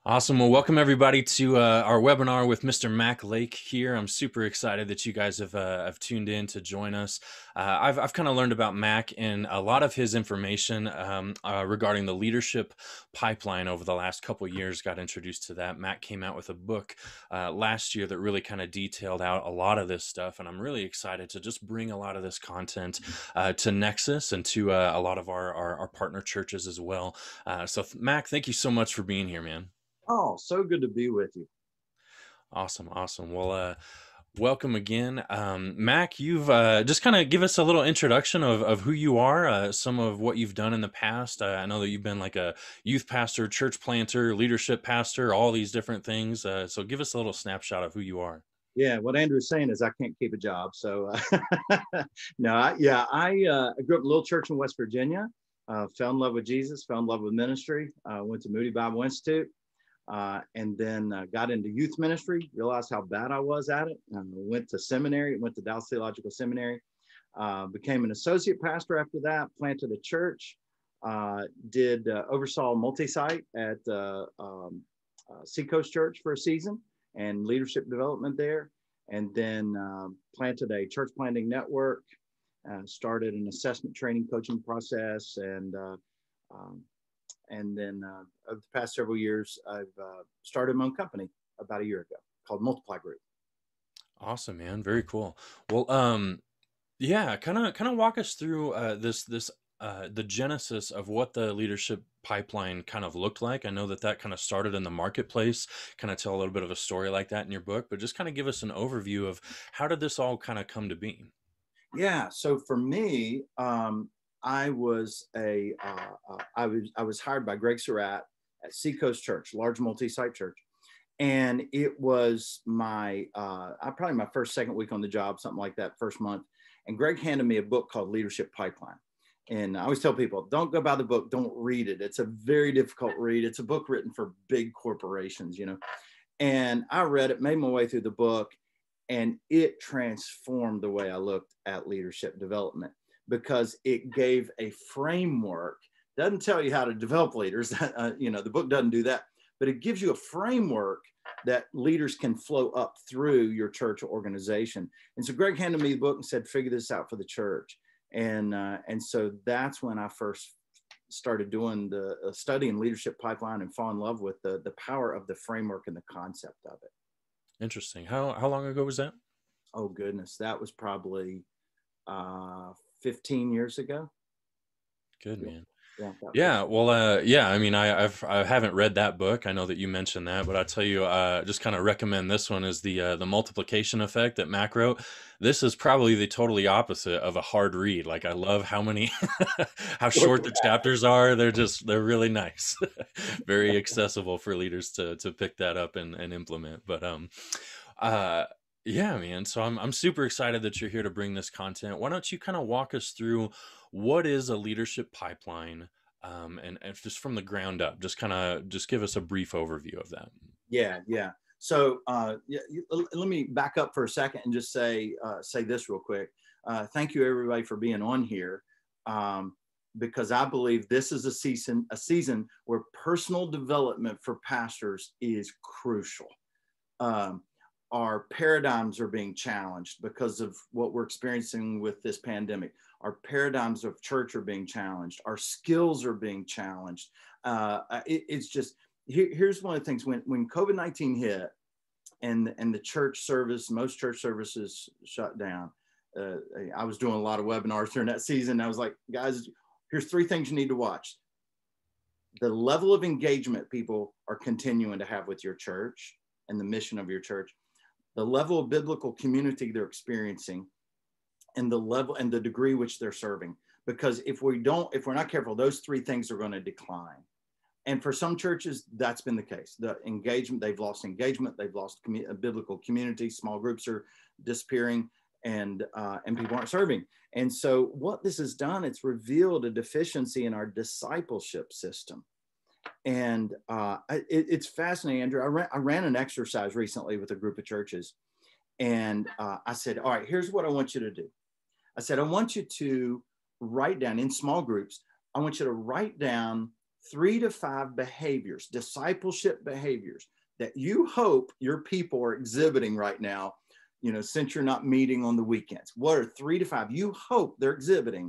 Awesome. Well, welcome everybody to our webinar with Mr. Mac Lake here. I'm super excited that you guys have tuned in to join us. I've kind of learned about Mac and a lot of his information regarding the leadership pipeline over the last couple years. Got introduced to that. Mac came out with a book last year that really kind of detailed out a lot of this stuff, and I'm really excited to just bring a lot of this content to Nexus and to a lot of our partner churches as well. Mac, thank you so much for being here, man. Oh, so good to be with you. Awesome, awesome. Well, welcome again, Mac. You've just kind of give us a little introduction of who you are, some of what you've done in the past. I know that you've been like a youth pastor, church planter, leadership pastor, all these different things. So give us a little snapshot of who you are. Yeah, what Andrew's saying is I can't keep a job. So, no, I grew up in a little church in West Virginia, fell in love with Jesus, fell in love with ministry, went to Moody Bible Institute, and then got into youth ministry, realized how bad I was at it. Went to seminary, went to Dallas Theological Seminary, became an associate pastor after that, planted a church, oversaw multi-site at Seacoast Church for a season and leadership development there. And then planted a church planting network, started an assessment training coaching process. And then over the past several years, I've started my own company about a year ago called Multiply Group. Awesome, man. Very cool. Well, yeah, kind of walk us through this the genesis of what the leadership pipeline kind of looked like. I know that kind of started in the marketplace. Kind of tell a little bit of a story like that in your book, but just kind of give us an overview of how did this all kind of come to be? Yeah. So for me, I was I was hired by Greg Surratt at Seacoast Church, large multi-site church, and it was my probably my first second week on the job, something like that, first month. And Greg handed me a book called Leadership Pipeline. And I always tell people, don't go buy the book, don't read it. It's a very difficult read. It's a book written for big corporations, you know. And I read it, made my way through the book, and it transformed the way I looked at leadership development because it gave a framework. Doesn't tell you how to develop leaders, the book doesn't do that, but it gives you a framework that leaders can flow up through your church or organization. And so Greg handed me the book and said, figure this out for the church. And so that's when I first started doing the study in leadership pipeline and fall in love with the power of the framework and the concept of it. Interesting. How long ago was that? Oh goodness, that was probably 15 years ago. Good, Yeah, man. yeah, about Yeah, 15. well, yeah. I mean, I haven't read that book. I know that you mentioned that, but I tell you, just kind of recommend this one is the multiplication effect that Mac wrote. This is probably the totally opposite of a hard read. Like I love how many, how short the chapters are. They're really nice, very accessible for leaders to pick that up and implement. Uh, yeah, man. So I'm super excited that you're here to bring this content. Why don't you kind of walk us through what is a leadership pipeline? And just from the ground up, just give us a brief overview of that. Yeah, yeah. So let me back up for a second and just say this real quick. Thank you everybody for being on here, because I believe this is a season where personal development for pastors is crucial. Our paradigms are being challenged because of what we're experiencing with this pandemic. Our paradigms of church are being challenged. Our skills are being challenged. It's just here's one of the things when COVID-19 hit and the church service, most church services shut down. I was doing a lot of webinars during that season. I was like, guys, here's 3 things you need to watch. The level of engagement people are continuing to have with your church and the mission of your church, the level of biblical community they're experiencing, and the level and the degree which they're serving. Because if we're not careful, those 3 things are going to decline. And for some churches, that's been the case. The engagement, they've lost engagement, they've lost biblical community, small groups are disappearing, and people aren't serving. And so what this has done, it's revealed a deficiency in our discipleship system. And it's fascinating, Andrew. I ran an exercise recently with a group of churches. And I said, all right, here's what I want you to do. I said, I want you to write down in small groups, I want you to write down 3 to 5 behaviors, discipleship behaviors that you hope your people are exhibiting right now, since you're not meeting on the weekends. What are 3 to 5 you hope they're exhibiting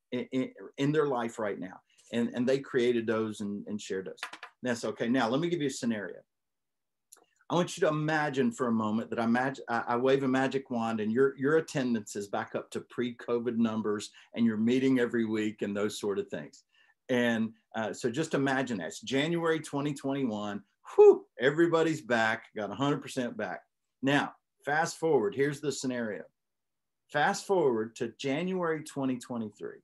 in their life right now? And they created those and shared those. That's okay. Now, let me give you a scenario. I want you to imagine for a moment that I wave a magic wand and your attendance is back up to pre-COVID numbers and you're meeting every week and those sort of things. And so just imagine that. It's January 2021. Whew, everybody's back, got 100% back. Now, fast forward. Here's the scenario. Fast forward to January 2023.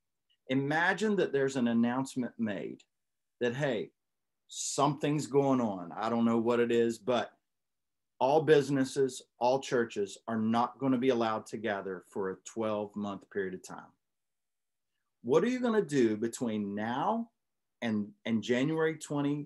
Imagine that there's an announcement made that, hey, something's going on. I don't know what it is, but all businesses, all churches are not going to be allowed to gather for a 12-month period of time. What are you going to do between now and January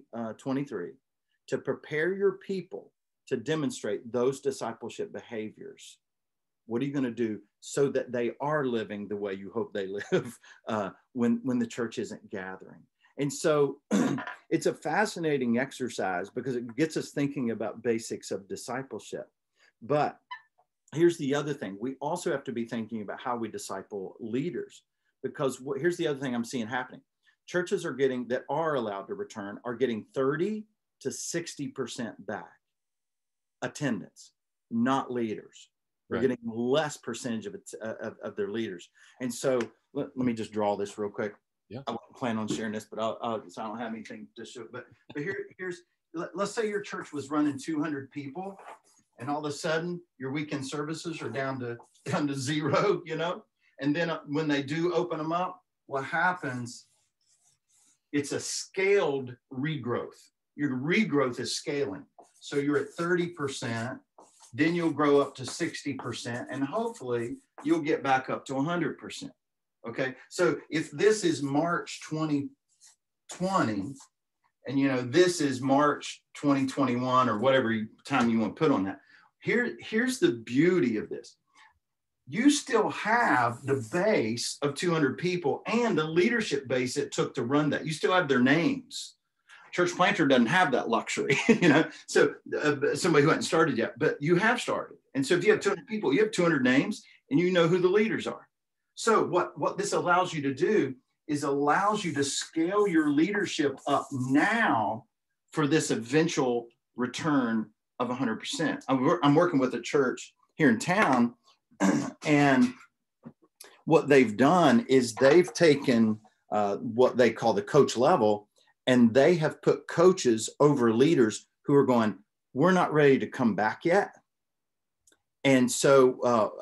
2023 to prepare your people to demonstrate those discipleship behaviors? What are you going to do so that they are living the way you hope they live when the church isn't gathering? And so it's a fascinating exercise because it gets us thinking about basics of discipleship. But here's the other thing. We also have to be thinking about how we disciple leaders, because here's the other thing I'm seeing happening. Churches that are allowed to return are getting 30 to 60% back attendance, not leaders. They're getting less percentage of their leaders. And so let me just draw this real quick. Yeah. I wasn't planning on sharing this, but so I don't have anything to show. But let's say your church was running 200 people, and all of a sudden your weekend services are down to 0, And then when they do open them up, what happens? It's a scaled regrowth. Your regrowth is scaling. So you're at 30%, then you'll grow up to 60%, and hopefully you'll get back up to 100%. Okay, so if this is March 2020, and this is March 2021 or whatever time you want to put on that, here's the beauty of this. You still have the base of 200 people and the leadership base it took to run that. You still have their names. Church planter doesn't have that luxury, So somebody who hasn't started yet, but you have started. And so if you have 200 people, you have 200 names, and you know who the leaders are. So what this allows you to do is allows you to scale your leadership up now for this eventual return of 100%. I'm working with a church here in town, and what they've done is they've taken what they call the coach level, and they have put coaches over leaders who are going, we're not ready to come back yet. And so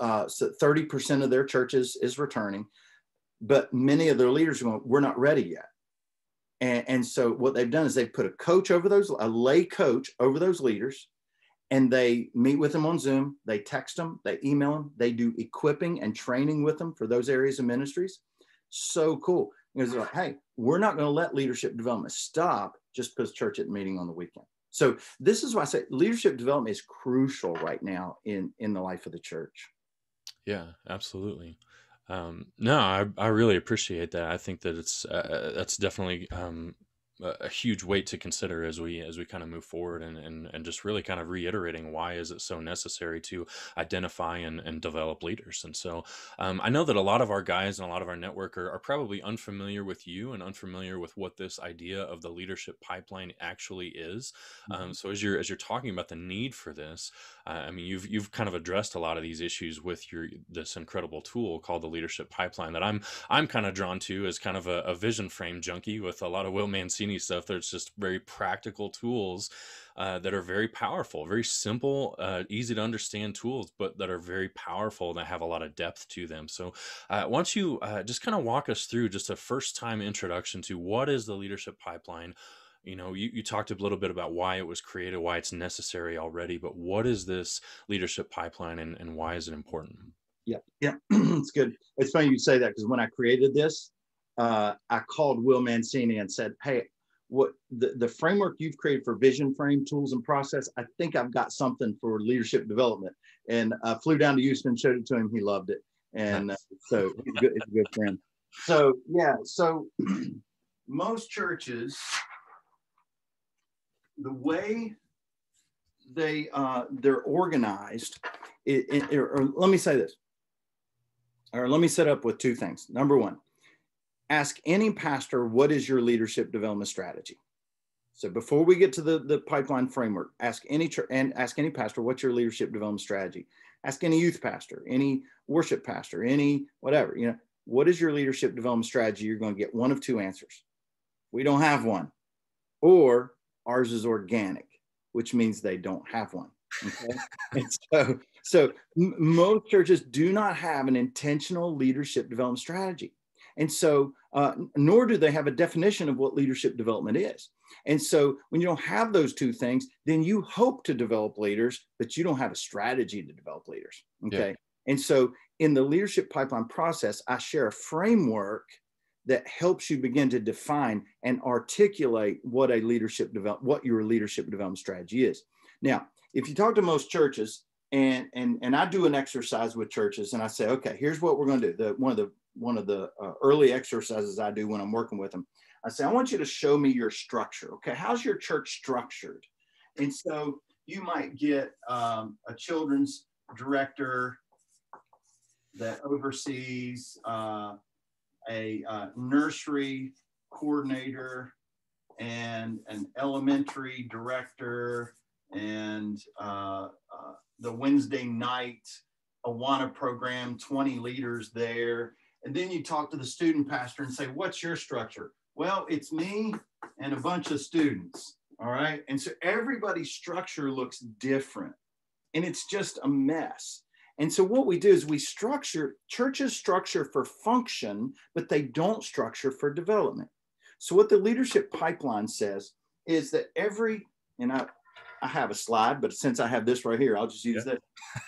30% of their churches is returning, but many of their leaders are going, we're not ready yet. And so what they've done is they've put a lay coach over those leaders, and they meet with them on Zoom. They text them, they email them, they do equipping and training with them for those areas of ministries. So cool. Because they're like, hey, we're not going to let leadership development stop just because church isn't meeting on the weekend. So this is why I say leadership development is crucial right now in the life of the church. Yeah, absolutely. No, I really appreciate that. I think that that's definitely a huge weight to consider as we kind of move forward, and just really kind of reiterating why is it so necessary to identify and develop leaders. And so I know that a lot of our guys and a lot of our network are probably unfamiliar with you and unfamiliar with what this idea of the leadership pipeline actually is. So as you're talking about the need for this, I mean, you've kind of addressed a lot of these issues with this incredible tool called the leadership pipeline that I'm kind of drawn to as kind of a vision frame junkie with a lot of Will Mancini stuff. There's just very practical tools that are very powerful, very simple, easy to understand tools, but that are very powerful and that have a lot of depth to them. So why don't you just kind of walk us through just a first time introduction to what is the leadership pipeline? You talked a little bit about why it was created, why it's necessary already, but what is this leadership pipeline and why is it important? Yeah, it's good. It's funny you say that, because when I created this, I called Will Mancini and said, hey, what the framework you've created for vision frame tools and process, I think I've got something for leadership development. And I flew down to Houston, showed it to him. He loved it. And so he's a good friend. So, yeah. So most churches, the way they're organized, or let me say this, or let me set up with two things. Number one, ask any pastor, what is your leadership development strategy? So before we get to the pipeline framework, ask any pastor, what's your leadership development strategy? Ask any youth pastor, any worship pastor, any whatever, what is your leadership development strategy? You're going to get one of two answers. We don't have one, or ours is organic, which means they don't have one. Okay? And so most churches do not have an intentional leadership development strategy. And so, nor do they have a definition of what leadership development is. And so when you don't have those two things, then you hope to develop leaders, but you don't have a strategy to develop leaders. Okay. Yeah. And so in the leadership pipeline process, I share a framework that helps you begin to define and articulate what your leadership development strategy is. Now, if you talk to most churches, and I do an exercise with churches, and I say, okay, here's what we're going to do. One of the early exercises I do when I'm working with them, I say, I want you to show me your structure. Okay, how's your church structured? And so you might get a children's director that oversees a nursery coordinator and an elementary director and the Wednesday night Awana program, 20 leaders there. And then you talk to the student pastor and say, what's your structure? Well, it's me and a bunch of students. All right. And so everybody's structure looks different and it's just a mess. And so what we do is churches structure for function, but they don't structure for development. So what the leadership pipeline says is that and I have a slide, but since I have this right here, I'll just use that.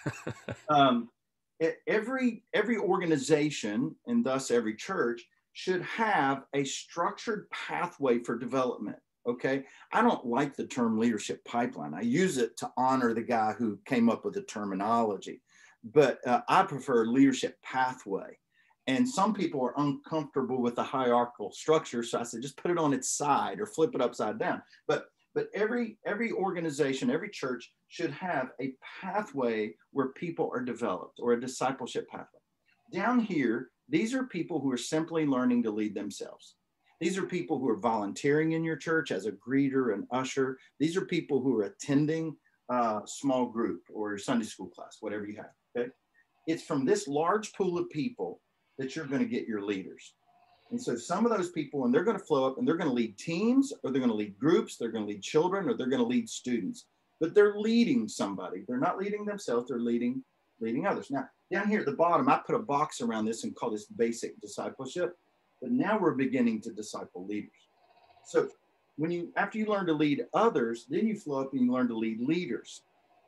Every organization, and thus every church, should have a structured pathway for development. Okay. I don't like the term leadership pipeline. I use it to honor the guy who came up with the terminology. But I prefer leadership pathway. And some people are uncomfortable with the hierarchical structure. So I said, just put it on its side or flip it upside down. But every organization, every church should have a pathway where people are developed, or a discipleship pathway. Down here, these are people who are simply learning to lead themselves. These are people who are volunteering in your church as a greeter, an usher. These are people who are attending a small group or Sunday school class, whatever you have. Okay? It's from this large pool of people that you're going to get your leaders. And so some of those people, and they're going to flow up and they're going to lead teams, or they're going to lead groups, they're going to lead children, or they're going to lead students. But they're leading somebody. They're not leading themselves, they're leading others. Now, down here at the bottom, I put a box around this and call this basic discipleship. But now we're beginning to disciple leaders. So after you learn to lead others, then you flow up and you learn to lead leaders.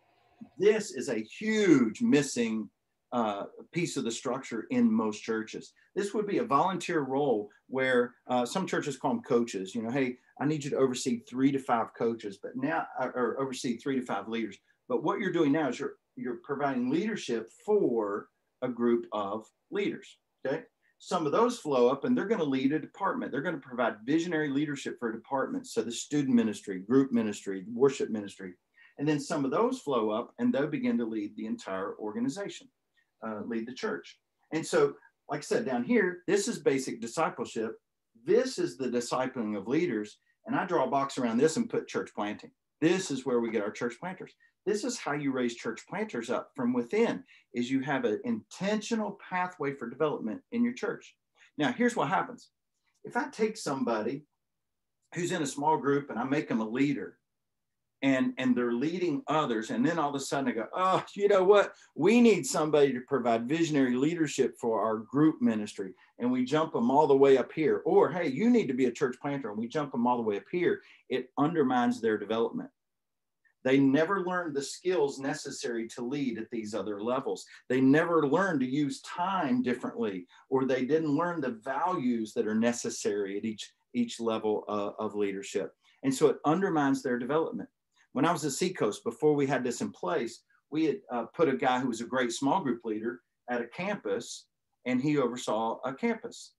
This is a huge missing piece of the structure in most churches. This would be a volunteer role where some churches call them coaches. Hey, I need you to oversee 3 to 5 coaches, or oversee 3 to 5 leaders. But what you're doing now is you're providing leadership for a group of leaders. Okay. Some of those flow up and they're going to lead a department. They're going to provide visionary leadership for departments. So the student ministry, group ministry, worship ministry. And then some of those flow up and they'll begin to lead the entire organization, lead the church. And so, like I said, down here, this is basic discipleship. This is the discipling of leaders. And I draw a box around this and put church planting. This is where we get our church planters. This is how you raise church planters up from within, is you have an intentional pathway for development in your church. Now, here's what happens. If I take somebody who's in a small group and I make them a leader, and they're leading others, and then all of a sudden I go, oh, you know what? We need somebody to provide visionary leadership for our group ministry, and we jump them all the way up here. Or, hey, you need to be a church planter, and we jump them all the way up here. It undermines their development. They never learned the skills necessary to lead at these other levels. They never learned to use time differently, or they didn't learn the values that are necessary at each level of leadership. And so it undermines their development. When I was at Seacoast, before we had this in place, we had put a guy who was a great small group leader at a campus, and he oversaw a campus.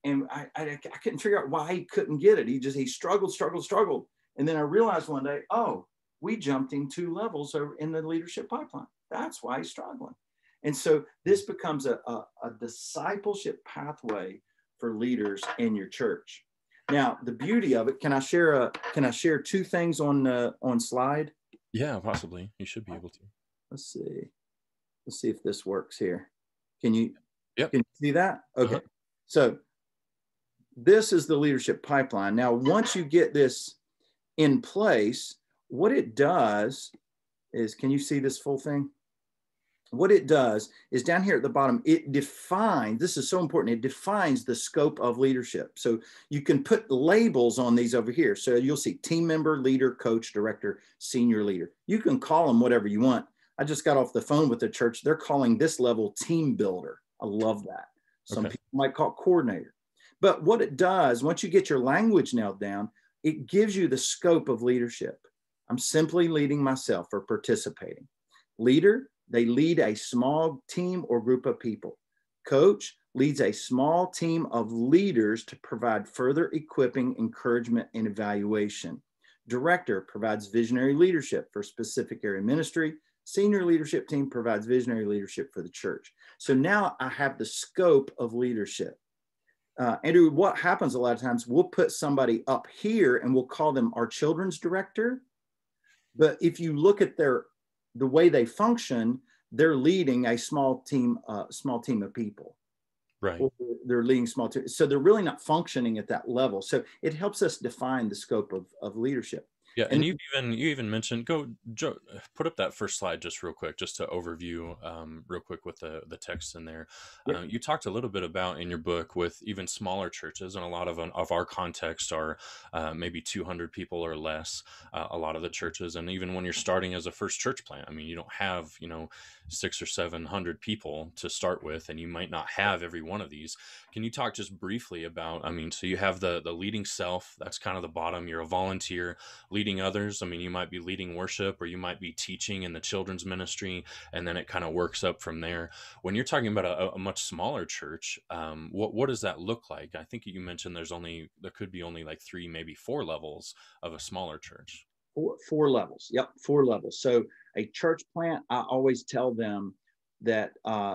And I couldn't figure out why he couldn't get it. He struggled. And then I realized one day, oh, we jumped him 2 levels over in the leadership pipeline. That's why he's struggling. And so this becomes a discipleship pathway for leaders in your church. Now, the beauty of it, can I share 2 things on slide? Yeah, possibly. You should be able to. Let's see if this works here. Can you Yep. Can you see that? Okay. So this is the leadership pipeline. Now, once you get this in place, what it does is, can you see this full thing? What it does is down here at the bottom, it defines, this is so important, it defines the scope of leadership. So you can put labels on these over here. So you'll see team member, leader, coach, director, senior leader. You can call them whatever you want. I just got off the phone with the church. They're calling this level team builder. I love that. Some people might call it coordinator. But what it does, once you get your language nailed down, it gives you the scope of leadership. I'm simply leading myself or participating. Leader, they lead a small team or group of people. Coach leads a small team of leaders to provide further equipping, encouragement, and evaluation. Director provides visionary leadership for specific area ministry. Senior leadership team provides visionary leadership for the church. So now I have the scope of leadership. Andrew, what happens a lot of times, we'll put somebody up here and we'll call them our children's director. But if you look at the way they function, they're leading a small team of people. Right. Or they're leading small teams. So they're really not functioning at that level. So it helps us define the scope of leadership. Yeah, and you even mentioned, Joe, put up that first slide just real quick, just to overview real quick with the text in there. Yeah. You talked a little bit about in your book with even smaller churches, and a lot of our context are maybe 200 people or less. A lot of the churches, and even when you're starting as a first church plant, I mean, you don't have 600 or 700 people to start with, and you might not have every one of these. Can you talk just briefly about? I mean, so you have the leading self. That's kind of the bottom. You're a volunteer. Leading others, I mean, you might be leading worship, or you might be teaching in the children's ministry, and then it kind of works up from there. When you're talking about a much smaller church, what does that look like? I think you mentioned there could be only like 3, maybe 4 levels of a smaller church. Four levels. Yep, 4 levels. So a church plant, I always tell them that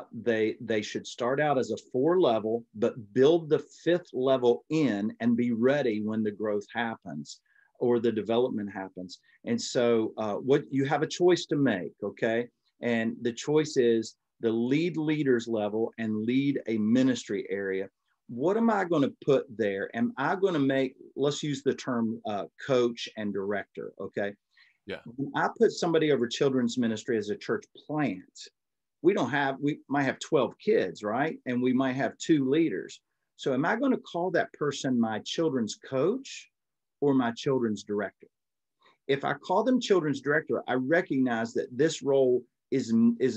they should start out as a 4 level, but build the 5th level in and be ready when the growth happens or the development happens. And so what you have a choice to make, okay? And the choice is the leaders level and lead a ministry area. What am I going to put there? Am I going to make, let's use the term coach and director, okay? Yeah. When I put somebody over children's ministry as a church plant, we might have 12 kids, right? And we might have 2 leaders. So am I going to call that person my children's coach or my children's director? If I call them children's director, I recognize that this role is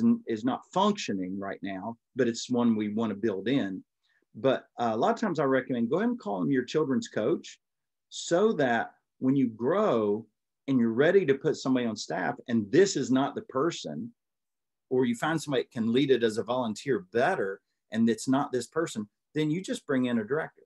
not functioning right now, but it's one we want to build in. But a lot of times I recommend go ahead and call them your children's coach, so that when you grow and you're ready to put somebody on staff and this is not the person, or you find somebody that can lead it as a volunteer better and it's not this person, then you just bring in a director.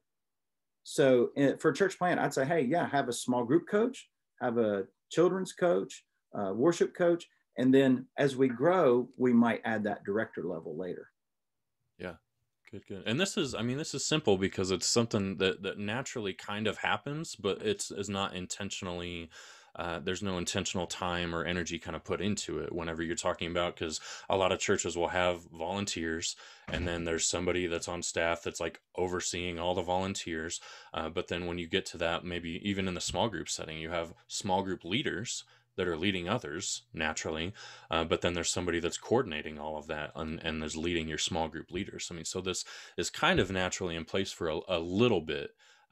So for a church plant, I'd say, hey, yeah, have a small group coach, have a children's coach, worship coach. And then as we grow, we might add that director level later. Yeah, good. And this is simple because it's something that naturally kind of happens, but it's not intentionally. There's no intentional time or energy kind of put into it whenever you're talking about, because a lot of churches will have volunteers and then there's somebody that's on staff that's like overseeing all the volunteers. But then when you get to that, maybe even in the small group setting, you have small group leaders that are leading others naturally. But then there's somebody that's coordinating all of that and there's leading your small group leaders. I mean, so this is kind of naturally in place for a little bit.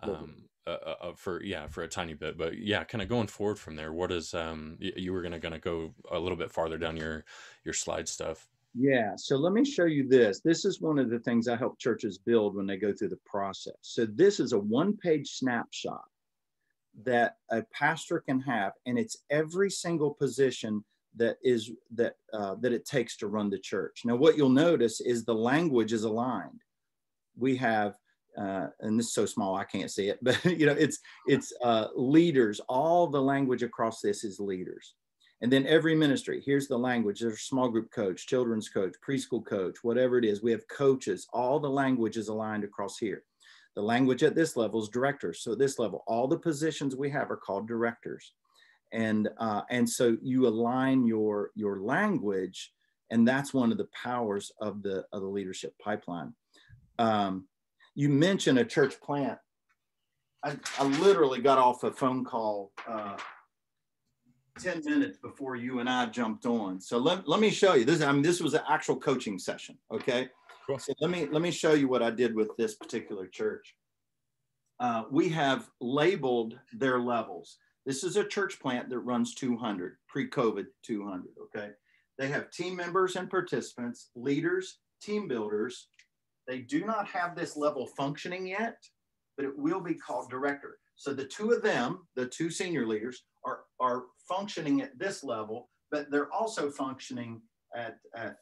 For a tiny bit, but yeah, kind of going forward from there. What is you were gonna go a little bit farther down your slide stuff? Yeah, so let me show you this. This is one of the things I help churches build when they go through the process. So this is a 1-page snapshot that a pastor can have, and it's every single position that it takes to run the church. Now, what you'll notice is the language is aligned. We have and this is so small I can't see it, but it's leaders. All the language across this is leaders. And then every ministry, here's the language. There's a small group coach, children's coach, preschool coach, whatever it is. We have coaches. All the language is aligned across here. The language at this level is directors. So at this level, all the positions we have are called directors. And so you align your language, and that's one of the powers of the leadership pipeline. You mentioned a church plant. I literally got off a phone call 10 minutes before you and I jumped on. So let me show you this. This was an actual coaching session. Okay. Cool. So let me show you what I did with this particular church. We have labeled their levels. This is a church plant that runs 200, pre-COVID 200. Okay. They have team members and participants, leaders, team builders. They do not have this level functioning yet, but it will be called director. So the two of them, the two senior leaders, are functioning at this level, but they're also functioning at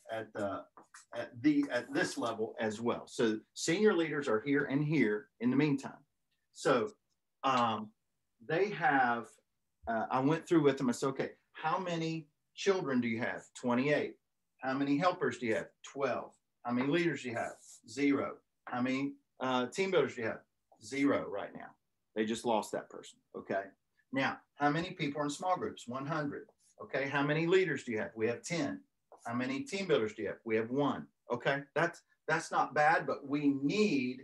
this level as well. So senior leaders are here and here in the meantime. So they have, I went through with them. I said, okay, how many children do you have? 28. How many helpers do you have? 12. How many leaders do you have? 0. How many team builders do you have? 0 right now. They just lost that person. Okay. Now, how many people are in small groups? 100. Okay. How many leaders do you have? We have 10. How many team builders do you have? We have 1. Okay. That's not bad, but we need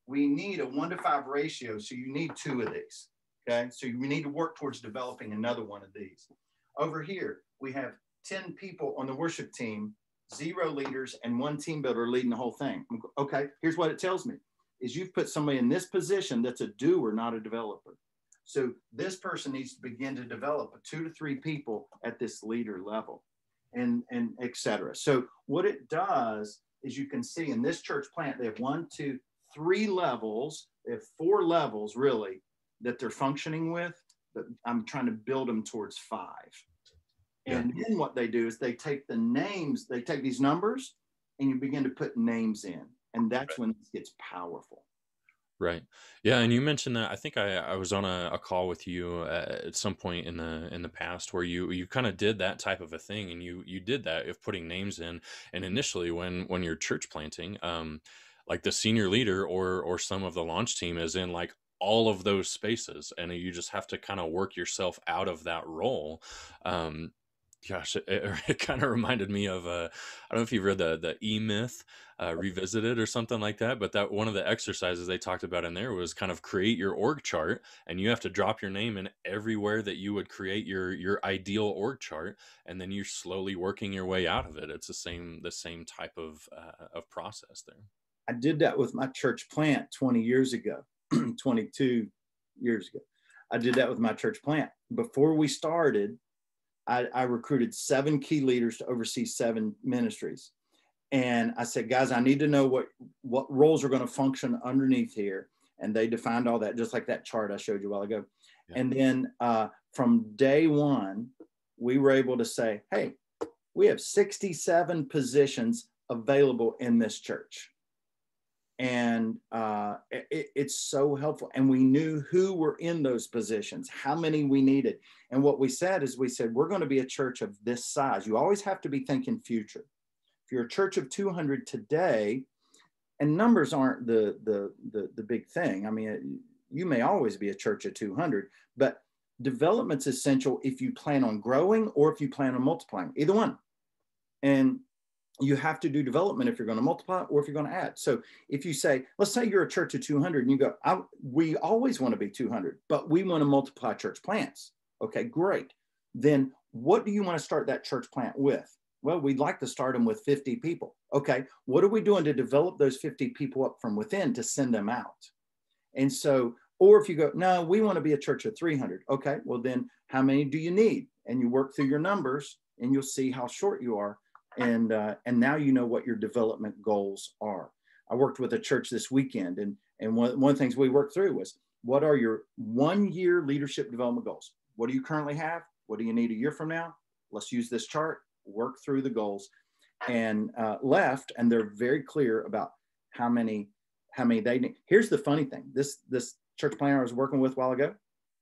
a 1-to-5 ratio. So you need 2 of these. Okay. So we need to work towards developing another one of these. Over here, we have 10 people on the worship team, 0 leaders, and 1 team builder leading the whole thing. Okay. Here's what it tells me is you've put somebody in this position that's a doer, not a developer. So this person needs to begin to develop 2 to 3 people at this leader level and et cetera. So what it does is you can see in this church plant, they have 1, 2, 3 levels. They have 4 levels really that they're functioning with, but I'm trying to build them towards 5. And then what they do is they take the names, they take these numbers and you begin to put names in. And that's when it gets powerful. Right. Yeah. And you mentioned that. I think I was on a call with you at some point in the past where you kind of did that type of a thing, and you did that of putting names in. And initially when you're church planting, like the senior leader or some of the launch team is in like all of those spaces, and you just have to kind of work yourself out of that role. Gosh, it kind of reminded me of I don't know if you've read the E-Myth Revisited or something like that, but that one of the exercises they talked about in there was kind of create your org chart, and you have to drop your name in everywhere that you would create your ideal org chart, and then you're slowly working your way out of it. It's the same type of process there. I did that with my church plant 20 years ago, 22 years ago. I did that with my church plant. Before we started, I recruited 7 key leaders to oversee 7 ministries. And I said, guys, I need to know what roles are going to function underneath here. And they defined all that, just like that chart I showed you a while ago. Yeah. And then from day one, we were able to say, hey, we have 67 positions available in this church. And it's so helpful. And we knew who were in those positions, how many we needed. And what we said is we're going to be a church of this size. You always have to be thinking future. If you're a church of 200 today, and numbers aren't the big thing. I mean, you may always be a church of 200, but development's essential if you plan on growing or if you plan on multiplying, either one. And you have to do development if you're going to multiply or if you're going to add. So if you say, let's say you're a church of 200 and you go, we always want to be 200, but we want to multiply church plants. Okay, great. Then what do you want to start that church plant with? Well, we'd like to start them with 50 people. Okay, what are we doing to develop those 50 people up from within to send them out? And so, or if you go, no, we want to be a church of 300. Okay, well then how many do you need? And you work through your numbers and you'll see how short you are. And now you know what your development goals are. I worked with a church this weekend, and one of the things we worked through was, what are your 1-year leadership development goals? What do you currently have? What do you need a year from now? Let's use this chart, work through the goals, and left, and they're very clear about how many how many they need. Here's the funny thing. This church planner I was working with a while ago,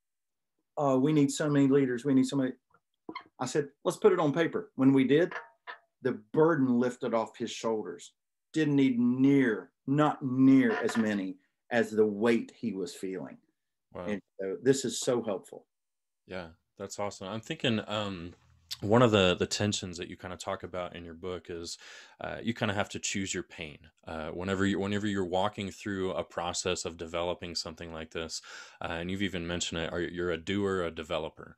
oh, we need so many leaders. We need so many. I said, let's put it on paper. When we did, the burden lifted off his shoulders. Didn't need not near as many as the weight he was feeling. Wow. And so this is so helpful. Yeah, that's awesome. I'm thinking one of the tensions that you kind of talk about in your book is you kind of have to choose your pain. Whenever you're walking through a process of developing something like this, and you've even mentioned it, you're a doer, a developer,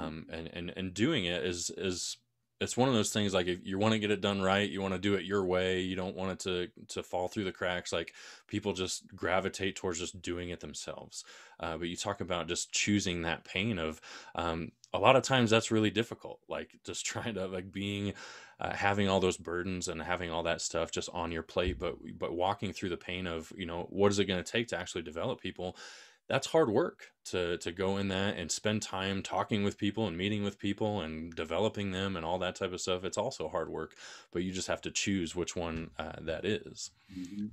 and doing it is it's one of those things, like if you want to get it done right, you want to do it your way. You don't want it to fall through the cracks. Like people just gravitate towards just doing it themselves. But you talk about just choosing that pain of a lot of times that's really difficult. Like just trying to like being having all those burdens and having all that stuff just on your plate, but walking through the pain of, what is it going to take to actually develop people? That's hard work to go in that and spend time talking with people and meeting with people and developing them and all that type of stuff. It's also hard work, but you just have to choose which one that is. Mhm.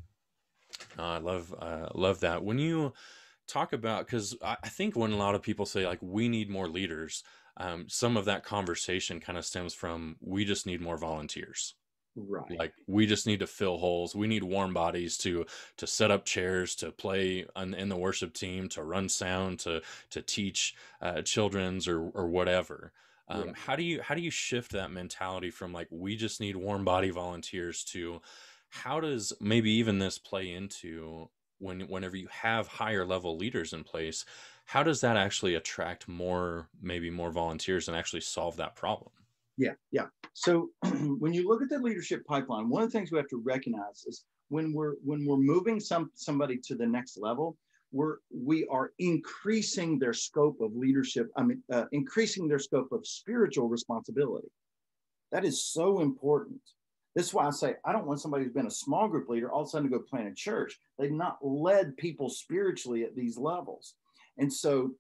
I love that. When you talk about, because I think when a lot of people say like we need more leaders, some of that conversation kind of stems from we just need more volunteers. Right. Like we just need to fill holes. We need warm bodies to set up chairs, to play in the worship team, to run sound, to teach children's or whatever. Right. How do you shift that mentality from like we just need warm body volunteers to how does maybe even this play into whenever you have higher level leaders in place? How does that actually attract maybe more volunteers and actually solve that problem? Yeah. So when you look at the leadership pipeline, one of the things we have to recognize is when we're moving somebody to the next level, we are increasing their scope of leadership. Increasing their scope of spiritual responsibility. That is so important. This is why I say I don't want somebody who's been a small group leader all of a sudden to go plant a church. They've not led people spiritually at these levels. And so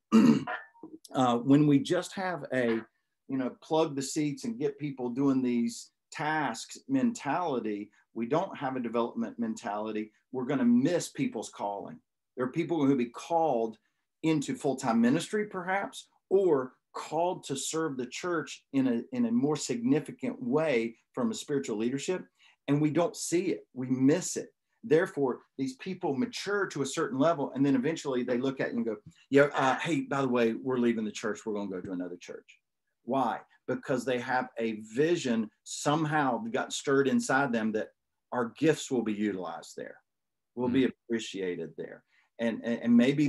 when we just have a plug the seats and get people doing these tasks mentality, we don't have a development mentality. We're going to miss people's calling. There are people who will be called into full-time ministry, perhaps, or called to serve the church in a more significant way from a spiritual leadership, and we don't see it. We miss it. Therefore, these people mature to a certain level, and then eventually they look at you and go, "Yeah, hey, by the way, we're leaving the church. We're going to go to another church." Why? Because they have a vision somehow got stirred inside them that our gifts will be utilized there, will be appreciated there. And maybe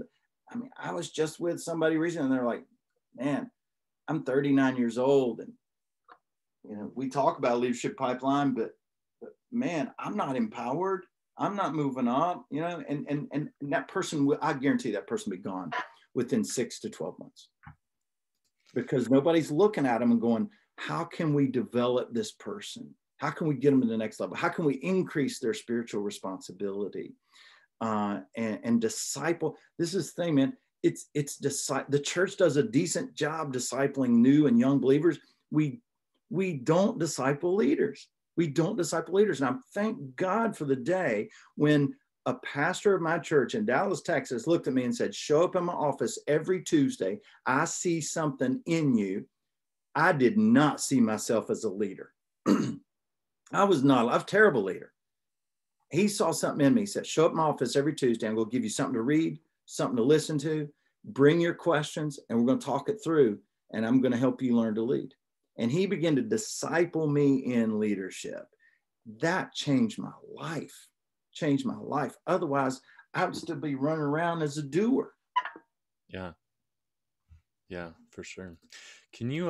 I was just with somebody recently and they're like, man, I'm 39 years old. And, we talk about leadership pipeline, but man, I'm not empowered. I'm not moving up, and that person, I guarantee that person will be gone within 6 to 12 months. Because nobody's looking at them and going, how can we develop this person? How can we get them to the next level? How can we increase their spiritual responsibility and disciple? This is the thing, man. The church does a decent job discipling new and young believers. We don't disciple leaders. We don't disciple leaders. And I thank God for the day when a pastor of my church in Dallas, Texas, looked at me and said, show up in my office every Tuesday. I see something in you. I did not see myself as a leader. I was a terrible leader. He saw something in me. He said, show up in my office every Tuesday. I'm going to give you something to read, something to listen to, bring your questions, and we're going to talk it through. And I'm going to help you learn to lead. And he began to disciple me in leadership. That changed my life. Otherwise, I would still be running around as a doer. Yeah, for sure. Can you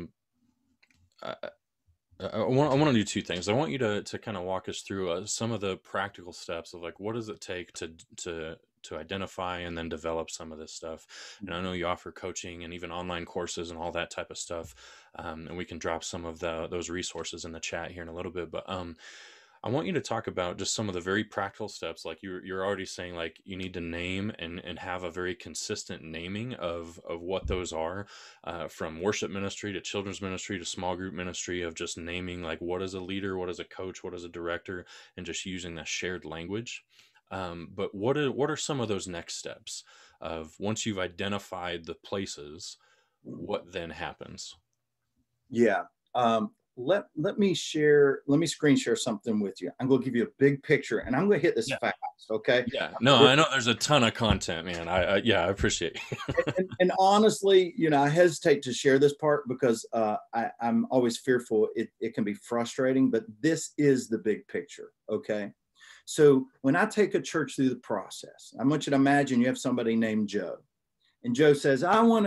I want to do two things. I want you to kind of walk us through some of the practical steps of like what does it take to identify and then develop some of this stuff. And I know you offer coaching and even online courses and all that type of stuff. And we can drop some of those resources in the chat here in a little bit. But I want you to talk about just some of the very practical steps. Like you're already saying, like you need to name and have a very consistent naming of what those are, from worship ministry to children's ministry to small group ministry, of just naming like what is a leader, what is a coach, what is a director, and just using that shared language. But what are some of those next steps of once you've identified the places, what then happens? Yeah. Let me screen share something with you. I'm going to give you a big picture and I'm going to hit this Yeah. fast. Okay. Yeah. No, I know there's a ton of content, man. Yeah, I appreciate And honestly, I hesitate to share this part because I'm always fearful it can be frustrating, but this is the big picture. Okay. So when I take a church through the process, I want you to imagine you have somebody named Joe. And Joe says, I want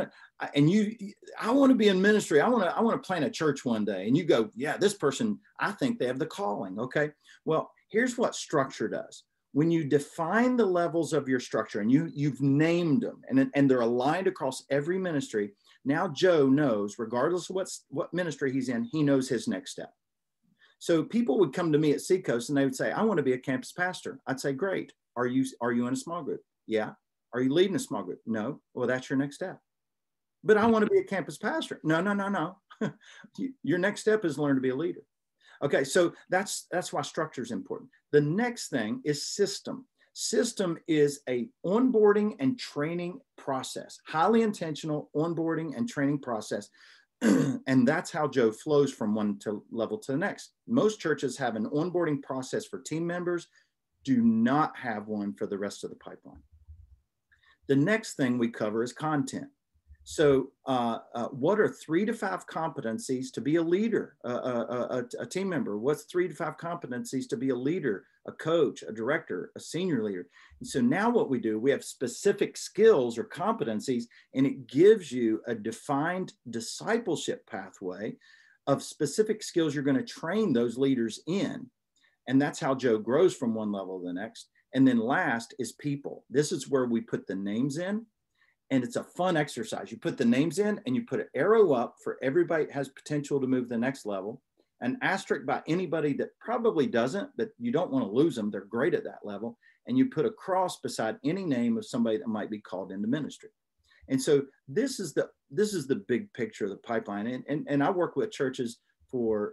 to be in ministry. I want to plant a church one day. And you go, yeah, this person, I think they have the calling. Okay. Well, here's what structure does. When you define the levels of your structure and you've named them and they're aligned across every ministry, now Joe knows, regardless of what ministry he's in, he knows his next step. So people would come to me at Seacoast and they would say, I want to be a campus pastor. I'd say, great. Are you in a small group? Yeah. Are you leading a small group? No. Well, that's your next step. But I want to be a campus pastor. No. Your next step is learn to be a leader. Okay, so that's why structure is important. The next thing is system. System is a onboarding and training process, highly intentional onboarding and training process. And that's how Joe flows from one level to the next. Most churches have an onboarding process for team members, do not have one for the rest of the pipeline. The next thing we cover is content. So what are 3 to 5 competencies to be a leader, a team member? What's 3 to 5 competencies to be a leader, a coach, a director, a senior leader? And so now what we do, we have specific skills or competencies, and it gives you a defined discipleship pathway of specific skills you're going to train those leaders in. And that's how Joe grows from one level to the next. And then last is people. This is where we put the names in. And it's a fun exercise. You put the names in and you put an arrow up for everybody that has potential to move to the next level, an asterisk by anybody that probably doesn't, but you don't want to lose them. They're great at that level. And you put a cross beside any name of somebody that might be called into ministry. And so this is the big picture of the pipeline. And I work with churches for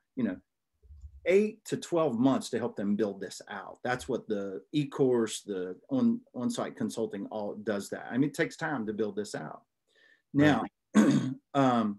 8 to 12 months to help them build this out. That's what the e-course, the on-site consulting all does that. I mean, it takes time to build this out. Now, right.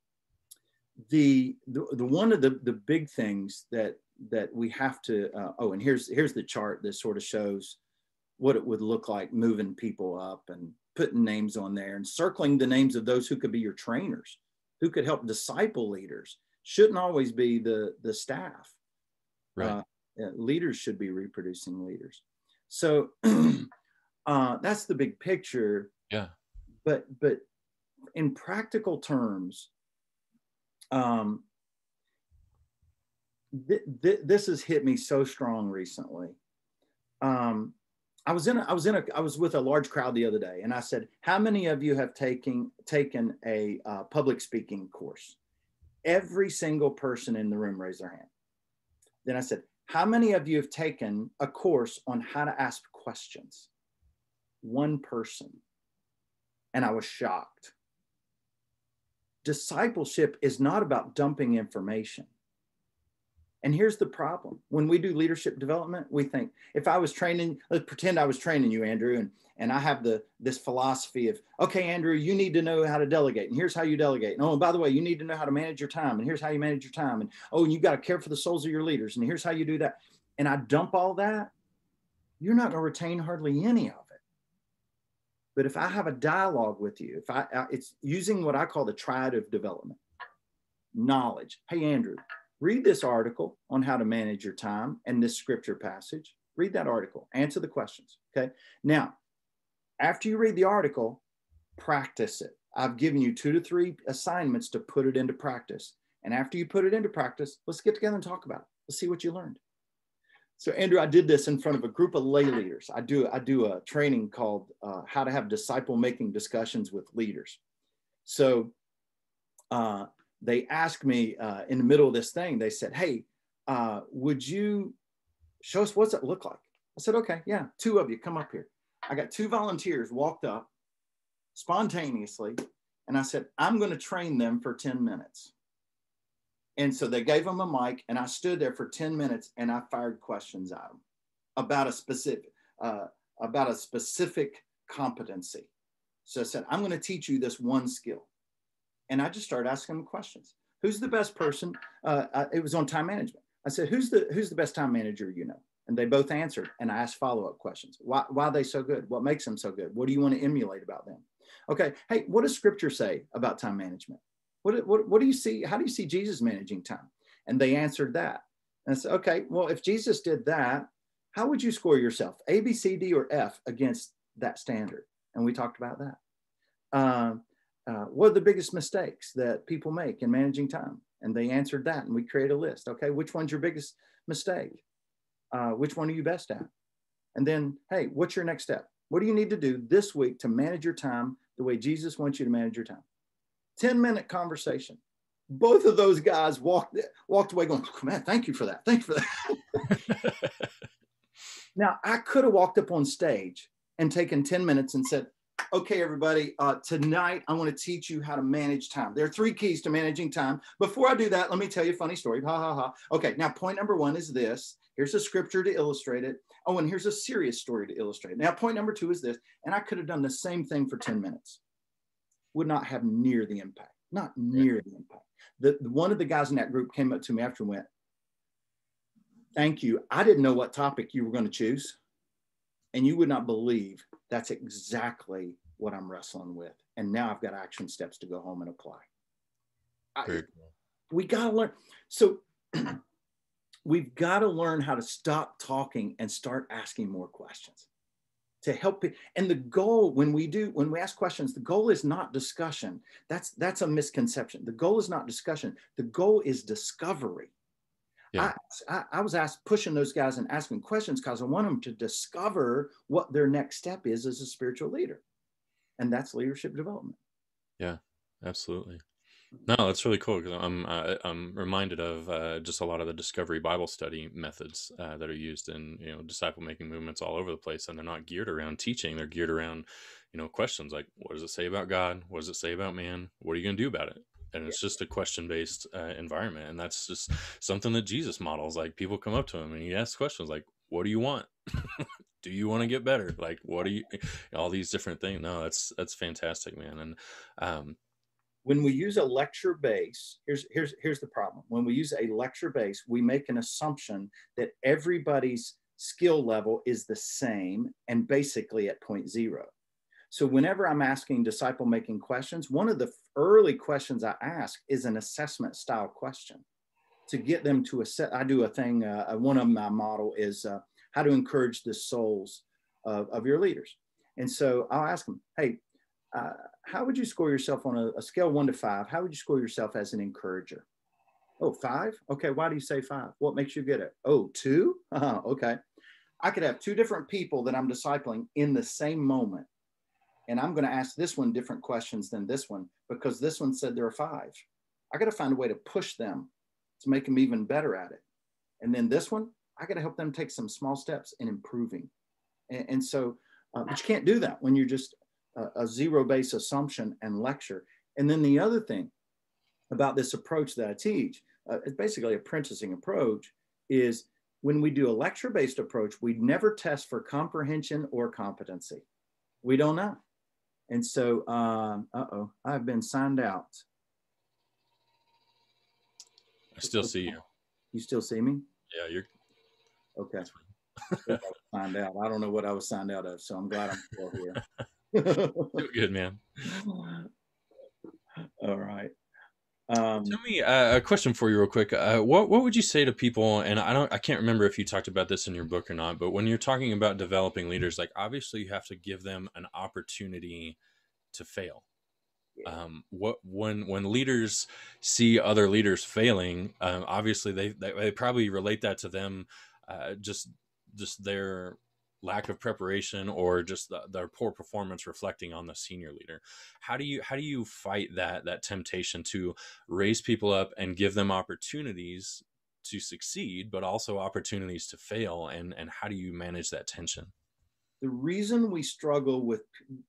The one of the big things that we have to, and here's the chart that sort of shows what it would look like moving people up and putting names on there and circling the names of those who could be your trainers, who could help disciple leaders. Shouldn't always be the staff. Right. Leaders should be reproducing leaders. So that's the big picture. Yeah. But in practical terms, this has hit me so strong recently. I was with a large crowd the other day, and I said, "How many of you have taken a public speaking course?" Every single person in the room raised their hand. Then I said, how many of you have taken a course on how to ask questions? One person. And I was shocked. Discipleship is not about dumping information. And here's the problem. When we do leadership development, we think, if I was training, let's pretend I was training you, Andrew, and I have this philosophy of, okay, Andrew, you need to know how to delegate, and here's how you delegate. And, oh, and by the way, you need to know how to manage your time, and here's how you manage your time. And, oh, and you got to care for the souls of your leaders, and here's how you do that. And I dump all that, you're not going to retain hardly any of it. But if I have a dialogue with you, it's using what I call the triad of development, knowledge. Hey, Andrew, read this article on how to manage your time and this scripture passage. Read that article, answer the questions, okay? Now, after you read the article, practice it. I've given you 2 to 3 assignments to put it into practice. And after you put it into practice, let's get together and talk about it. Let's see what you learned. So Andrew, I did this in front of a group of lay leaders. I do a training called How to Have Disciple-Making Discussions with Leaders. So they asked me in the middle of this thing, they said, hey, would you show us what's it look like? I said, okay, yeah, 2 of you come up here. I got 2 volunteers walked up spontaneously, and I said, I'm going to train them for 10 minutes. And so they gave them a mic, and I stood there for 10 minutes and I fired questions at them about a specific, about a specific competency. So I said, I'm going to teach you this one skill. And I just started asking them questions. Who's the best person? It was on time management. I said, who's the best time manager you know? And they both answered. And I asked follow-up questions. Why are they so good? What makes them so good? What do you want to emulate about them? Okay. Hey, what does scripture say about time management? What do you see? How do you see Jesus managing time? And they answered that. And I said, okay, well, if Jesus did that, how would you score yourself? A, B, C, D, or F against that standard? And we talked about that. What are the biggest mistakes that people make in managing time? And they answered that, and we created a list. Okay, which one's your biggest mistake? Which one are you best at? And then, hey, what's your next step? What do you need to do this week to manage your time the way Jesus wants you to manage your time? 10-minute conversation. Both of those guys walked away going, oh, man, thank you for that. Thank you for that. Now, I could have walked up on stage and taken 10 minutes and said, okay, everybody, tonight I want to teach you how to manage time. There are 3 keys to managing time. Before I do that, let me tell you a funny story. Ha, ha, ha. Okay, now point number 1 is this. Here's a scripture to illustrate it. Oh, and here's a serious story to illustrate it. Now, point number 2 is this. And I could have done the same thing for 10 minutes. Would not have near the impact. Not near the impact. One of the guys in that group came up to me after and went, thank you. I didn't know what topic you were going to choose. And you would not believe that's exactly what I'm wrestling with. And now I've got action steps to go home and apply. We got to learn. So we've got to learn how to stop talking and start asking more questions to help it. And the goal, when we ask questions, the goal is not discussion. That's a misconception. The goal is not discussion. The goal is discovery. Yeah. I was pushing those guys and asking questions because I want them to discover what their next step is as a spiritual leader. And that's leadership development. Yeah, absolutely. No, that's really cool because I'm reminded of just a lot of the discovery Bible study methods that are used in disciple making movements all over the place, and they're not geared around teaching. They're geared around questions like, what does it say about God? What does it say about man? What are you going to do about it? And it's just a question-based environment, and that's just something that Jesus models. Like, people come up to him and he asks questions like, "What do you want? Do you want to get better? Like, what do you?" All these different things. No, that's fantastic, man. And when we use a lecture base, here's the problem. When we use a lecture base, we make an assumption that everybody's skill level is the same and basically at point 0. So whenever I'm asking disciple making questions, one of the early questions I ask is an assessment style question to get them to assess. I do a thing, one of my model is how to encourage the souls of your leaders. And so I'll ask them, hey, how would you score yourself on a scale 1 to 5? How would you score yourself as an encourager? Oh, 5? Okay, why do you say 5? What makes you get it? Oh, 2? Okay. I could have 2 different people that I'm discipling in the same moment. And I'm going to ask this one different questions than this one because this one said there are 5. I got to find a way to push them to make them even better at it. And then this one, I got to help them take some small steps in improving. And so, but you can't do that when you're just a zero-based assumption and lecture. And then the other thing about this approach that I teach, it's basically an apprenticing approach, is when we do a lecture-based approach, we never test for comprehension or competency. We don't know. And so, I've been signed out. I still see you. You still see me? Yeah, you're okay. I signed out. I don't know what I was signed out of, so I'm glad I'm still here. Good, man. All right. Tell me a question for you real quick. What would you say to people, and I can't remember if you talked about this in your book or not, but when you're talking about developing leaders, like obviously you have to give them an opportunity to fail. Yeah. When leaders see other leaders failing, obviously they probably relate that to them, just their lack of preparation or just their poor performance reflecting on the senior leader. How do you fight that temptation to raise people up and give them opportunities to succeed, but also opportunities to fail? And how do you manage that tension? The reason we struggle with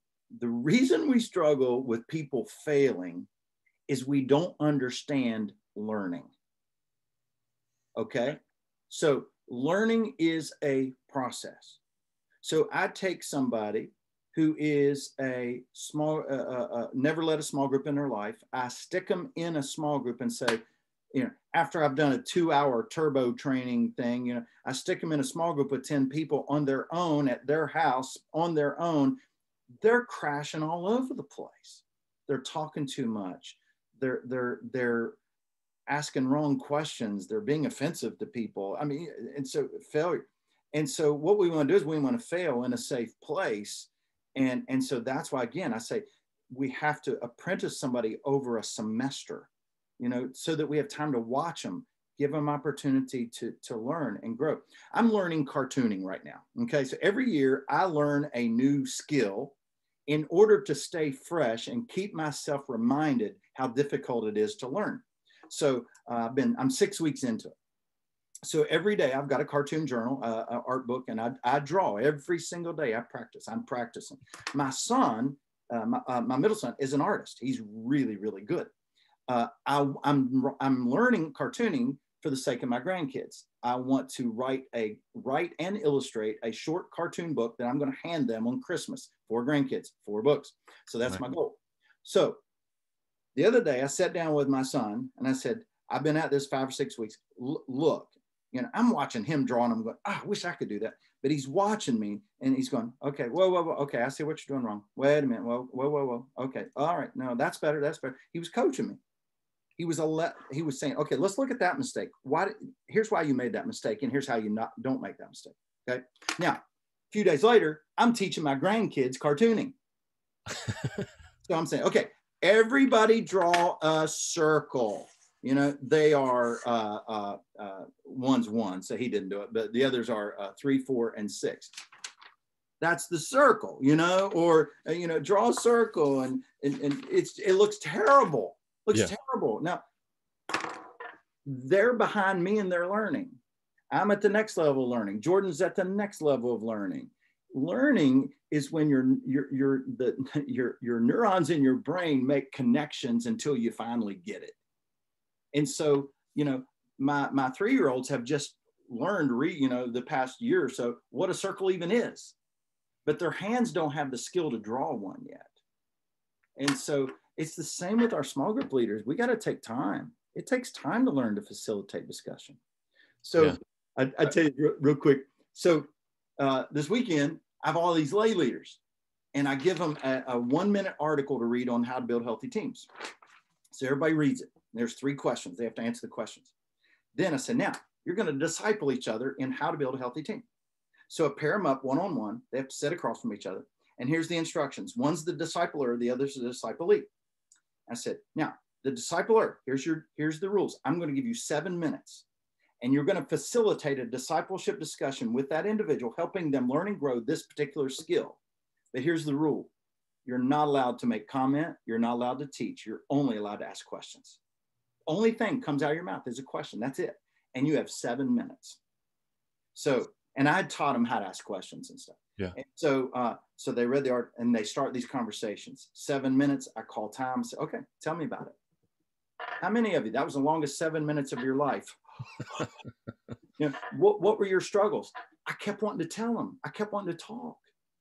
people failing is we don't understand learning. Okay? So learning is a process. So I take somebody who is a small, never led a small group in their life. I stick them in a small group and say, after I've done a 2-hour turbo training thing, I stick them in a small group with 10 people on their own at their house on their own. They're crashing all over the place. They're talking too much. They're asking wrong questions. They're being offensive to people. I mean, and so failure. And so what we want to do is we want to fail in a safe place. And so that's why, again, I say we have to apprentice somebody over a semester, so that we have time to watch them, give them opportunity to learn and grow. I'm learning cartooning right now. Okay. So every year I learn a new skill in order to stay fresh and keep myself reminded how difficult it is to learn. So I'm 6 weeks into it. So every day I've got a cartoon journal, an art book, and I draw every single day. I practice. I'm practicing. My son, my middle son, is an artist. He's really, really good. I'm learning cartooning for the sake of my grandkids. I want to write and illustrate a short cartoon book that I'm going to hand them on Christmas for grandkids, 4 books. So that's my goal. So the other day I sat down with my son and I said, I've been at this 5 or 6 weeks. Look, I'm watching him draw and I'm going, I wish I could do that. But he's watching me and he's going, okay, whoa. Okay, I see what you're doing wrong. Wait a minute. Whoa. Okay. All right. No, that's better. That's better. He was coaching me. He was saying, okay, let's look at that mistake. Here's why you made that mistake. And here's how you don't make that mistake. Okay. Now, a few days later, I'm teaching my grandkids cartooning. So I'm saying, okay, everybody draw a circle. They are one's 1, so he didn't do it, but the others are 3, 4, and 6. That's the circle, or draw a circle, and it looks terrible. Terrible. Now they're behind me and they're learning. I'm at the next level of learning. Jordan's at the next level of learning. Learning is when your neurons in your brain make connections until you finally get it. And so, my 3-year-olds have just learned the past year or so what a circle even is, but their hands don't have the skill to draw one yet. And so it's the same with our small group leaders. We got to take time. It takes time to learn to facilitate discussion. So I tell you real quick. So this weekend, I have all these lay leaders and I give them a 1-minute article to read on how to build healthy teams. So everybody reads it. There's 3 questions. They have to answer the questions. Then I said, now you're going to disciple each other in how to build a healthy team. So I pair them up one-on-one. They have to sit across from each other. And here's the instructions. One's the discipler, the other's the disciplee. I said, now the discipler, here's the rules. I'm going to give you 7 minutes and you're going to facilitate a discipleship discussion with that individual, helping them learn and grow this particular skill. But here's the rule. You're not allowed to make comment. You're not allowed to teach. You're only allowed to ask questions. Only thing comes out of your mouth is a question. That's it. And you have 7 minutes. So, and I taught them how to ask questions and stuff. Yeah. And so, so they read the art and they start these conversations. 7 minutes. I call time. Say, okay, tell me about it. How many of you? That was the longest 7 minutes of your life. What were your struggles? I kept wanting to tell them. I kept wanting to talk.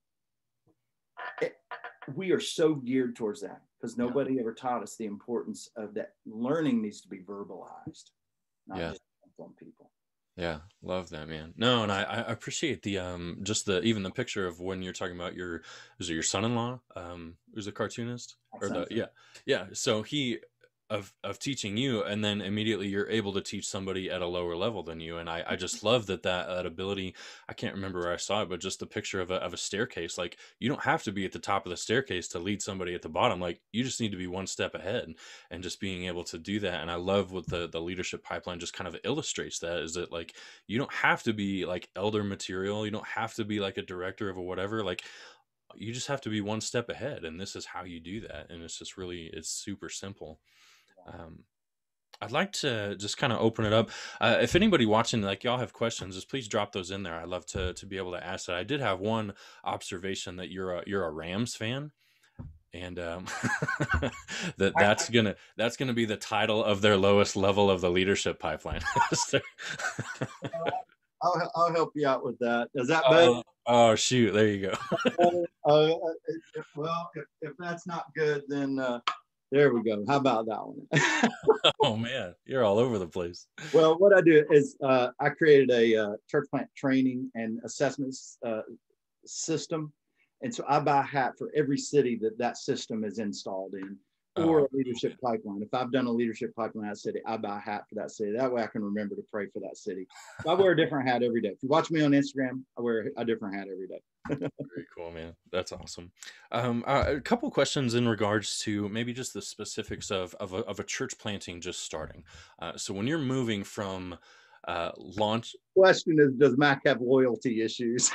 We are so geared towards that because nobody ever taught us the importance of that. Learning needs to be verbalized, not just on people. Yeah, love that, man. No, and I appreciate the just even the picture of when you're talking about is it your son-in-law who's a cartoonist yeah. So he of teaching you, and then immediately you're able to teach somebody at a lower level than you. And I just love that ability. I can't remember where I saw it, but just the picture of a staircase. Like, you don't have to be at the top of the staircase to lead somebody at the bottom. Like, you just need to be one step ahead, and just being able to do that. And I love what the leadership pipeline just kind of illustrates that, is that, like, you don't have to be like elder material. You don't have to be like a director of a whatever. Like, you just have to be one step ahead. And this is how you do that. And it's just really, it's super simple. I'd like to just kind of open it up. If anybody watching, like, y'all have questions, just please drop those in there. I'd love to be able to ask that. I did have one observation that you're a Rams fan, and that's gonna be the title of their lowest level of the leadership pipeline. I'll help you out with that. Is that better? Oh, shoot, there you go. Well, if that's not good, then there we go. How about that one? Oh man, you're all over the place. Well, what I do is I created a church plant training and assessment system. And so I buy a hat for every city that that system is installed in, or a leadership pipeline. If I've done a leadership pipeline in that city, I buy a hat for that city. That way I can remember to pray for that city. So I wear a different hat every day. If you watch me on Instagram, I wear a different hat every day. Very cool, man. That's awesome. A couple questions in regards to maybe just the specifics of a church planting just starting. So when you're moving from launch, Question is, does Mac have loyalty issues?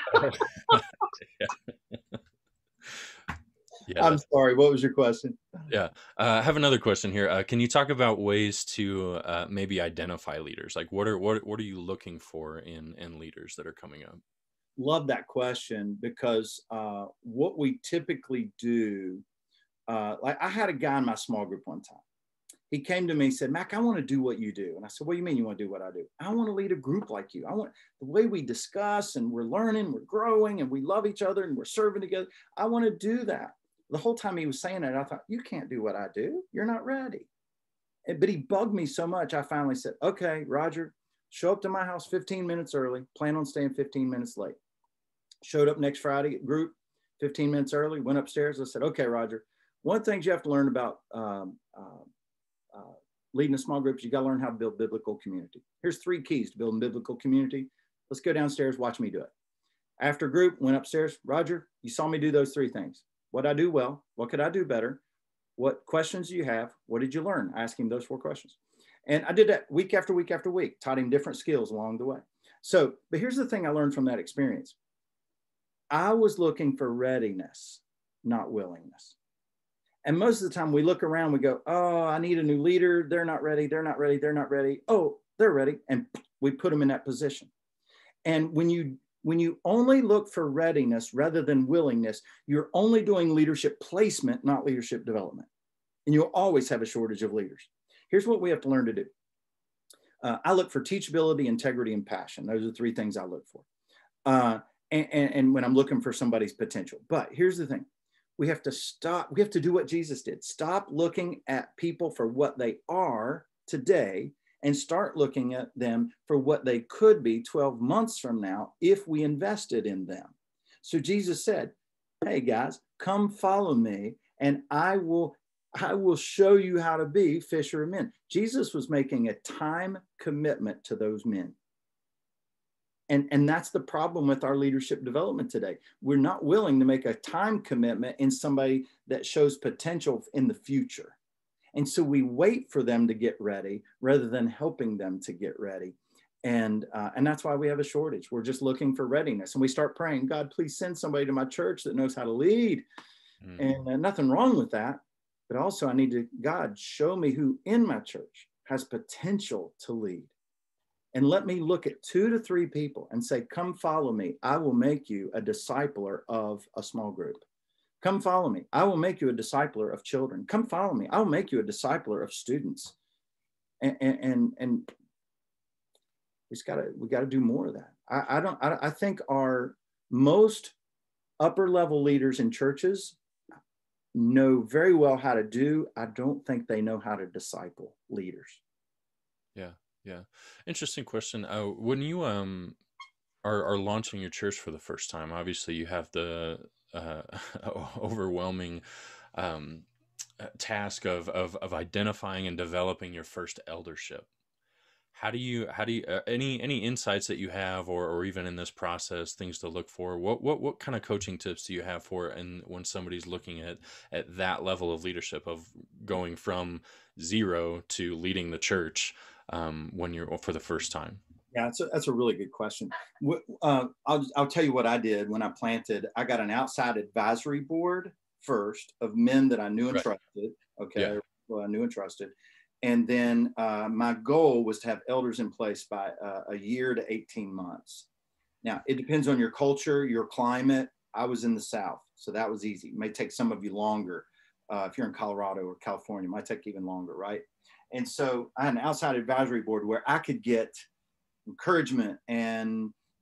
Yeah, I'm sorry. What was your question? yeah. I have another question here. Can you talk about ways to maybe identify leaders? Like, what are you looking for in leaders that are coming up? Love that question, because what we typically do, like I had a guy in my small group one time. He came to me and said, Mac, I want to do what you do. And I said, what do you mean you want to do what I do? I want to lead a group like you. I want the way we discuss and we're learning, we're growing, and we love each other and we're serving together. I want to do that. The whole time he was saying it, I thought, you can't do what I do. You're not ready. But he bugged me so much. I finally said, okay, Roger, show up to my house 15 minutes early, plan on staying 15 minutes late. Showed up next Friday at group 15 minutes early, went upstairs. I said, okay, Roger, one of the things you have to learn about leading a small group is you got to learn how to build biblical community. Here's 3 keys to building biblical community. Let's go downstairs, watch me do it. After group, went upstairs. Roger, you saw me do those 3 things. What I do well, what could I do better? What questions do you have? What did you learn? I asked him those 4 questions. And I did that week after week after week, taught him different skills along the way. So, but here's the thing I learned from that experience. I was looking for readiness, not willingness. And most of the time we look around, we go, oh, I need a new leader. They're not ready. They're not ready. They're not ready. Oh, they're ready. And we put them in that position. And when you only look for readiness rather than willingness, you're only doing leadership placement, not leadership development. And you'll always have a shortage of leaders. Here's what we have to learn to do. I look for teachability, integrity, and passion. Those are 3 things I look for. And when I'm looking for somebody's potential. But here's the thing. We have to stop. We have to do what Jesus did. Stop looking at people for what they are today and start looking at them for what they could be 12 months from now if we invested in them. So Jesus said, hey guys, come follow me and I will show you how to be fisher of men. Jesus was making a time commitment to those men. And that's the problem with our leadership development today. We're not willing to make a time commitment in somebody that shows potential in the future. And so we wait for them to get ready rather than helping them to get ready. And that's why we have a shortage. We're just looking for readiness. And we start praying, God, please send somebody to my church that knows how to lead. And nothing wrong with that. But also I need to, God, show me who in my church has potential to lead. And let me look at 2 to 3 people and say, come follow me. I will make you a discipler of a small group. Come follow me. I will make you a discipler of children. Come follow me. I will make you a discipler of students. And we got to do more of that. I think our most upper level leaders in churches know very well how to do. I don't think they know how to disciple leaders. Yeah. Yeah. Interesting question. When you are launching your church for the first time, obviously you have the overwhelming task of identifying and developing your first eldership. How do you any insights that you have, or even in this process, things to look for? What kind of coaching tips do you have for, and when somebody's looking at that level of leadership, of going from 0 to leading the church when you're for the first time? Yeah, that's a really good question. I'll tell you what I did when I planted. I got an outside advisory board first of men that I knew and trusted. Okay, yeah. Well, I knew and trusted. And then my goal was to have elders in place by a year to 18 months. Now, it depends on your culture, your climate. I was in the South, so that was easy. It may take some of you longer. If you're in Colorado or California, it might take even longer, right? And so I had an outside advisory board where I could get encouragement and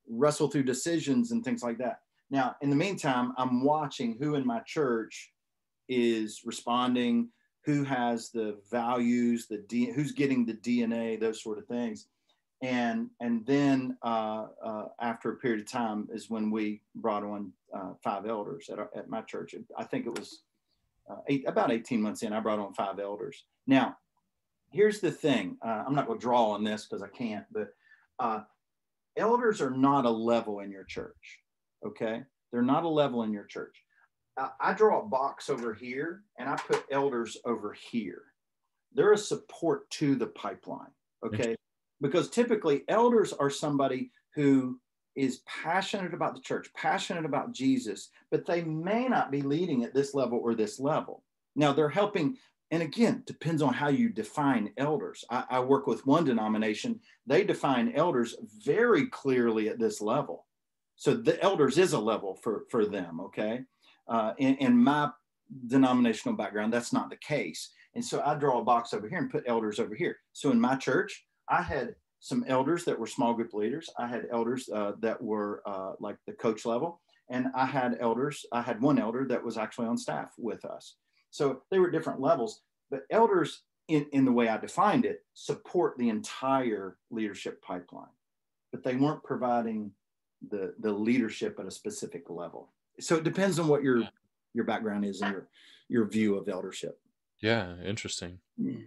wrestle through decisions and things like that. Now, in the meantime, I'm watching who in my church is responding, who has the values, who's getting the DNA, those sort of things. And then after a period of time is when we brought on 5 elders at my church. I think it was about 18 months in, I brought on 5 elders. Now, here's the thing. I'm not going to draw on this because I can't, but elders are not a level in your church, okay? They're not a level in your church. I draw a box over here and I put elders over here. They're a support to the pipeline, okay? Because typically elders are somebody who is passionate about the church, passionate about Jesus, but they may not be leading at this level or this level. Now they're helping, and again, depends on how you define elders. I work with one denomination, they define elders very clearly at this level. So the elders is a level for them, okay? In my denominational background, that's not the case. And so I draw a box over here and put elders over here. So in my church, I had some elders that were small group leaders. I had elders that were like the coach level. And I had one elder that was actually on staff with us. So they were different levels, but elders in the way I defined it, support the entire leadership pipeline, but they weren't providing the leadership at a specific level. So it depends on what your background is and your view of eldership. Yeah, interesting.